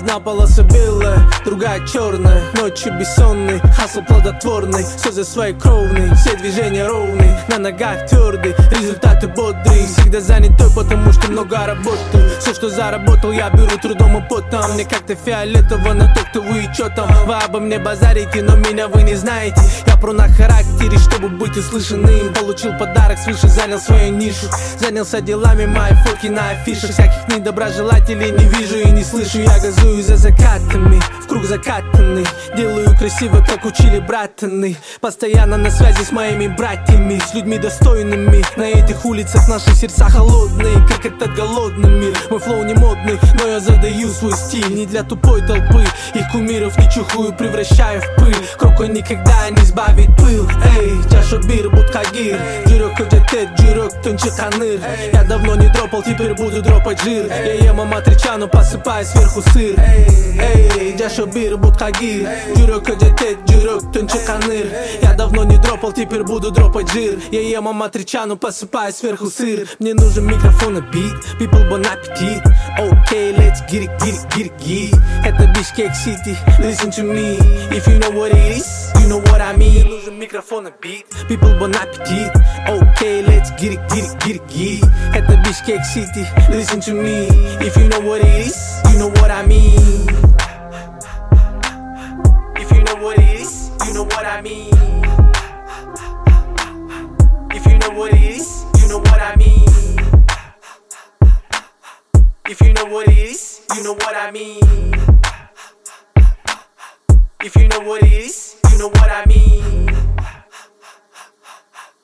Одна полоса белая, другая черная. Ночи бессонный, хасл плодотворный. Слезы свои кровные, все движения ровные. На ногах твердый, результаты бодрые. Всегда занятой, потому что много работаю. Все, что заработал, я беру трудом и потом. Мне как-то фиолетово на то, кто вы и чё там. Вы обо мне базарите, но меня вы не знаете. Я про на характере, чтобы быть услышанным. Получил подарок свыше, занял свою нишу. Занялся делами, мои фотки на афишах. Всяких недоброжелателей не вижу и не слышу. Я газую за закатами, в круг закатанный. Делаю красиво, как учили братаны. Постоянно на связи с моими братьями, с людьми достойными. На этих улицах наши сердца холодные, как этот голодный мир. Мой флоу не модный, но я задаю свой стиль. Не для тупой толпы, их кумиров не чухую, превращаю в пыль. Крокой никогда не избавит пыл. Эй, чаша бир, будхагир. Жирок ödetет, жирок тонче каныр. Я давно не дропал, теперь буду дропать жир. Я ем аматричану, посыпаю сверху сыр. Эй, чаша бир, будхагир. Жирок ödetет, жирок тонче каныр. Я давно не дропал, теперь буду дропать жир. Я ем аматричану, посыпаю сверху сыр. Мне нужен микрофон и бит, people bon appetit. Okay, let's get it, get it, get it, get it. Это Бишкек City, listen to me. If you know what it is, you know what I mean. Мне нужен микрофон и бит, people bon appetit. Okay, let's get it, get it, get it, get it. Это Бишкек City, listen to me. If you know what it is, you know what I mean. If you know what it is, you know what I mean. If you know what it is, you know what I mean. If you know what it is, you know what I mean. If you know what it is, you know what I mean.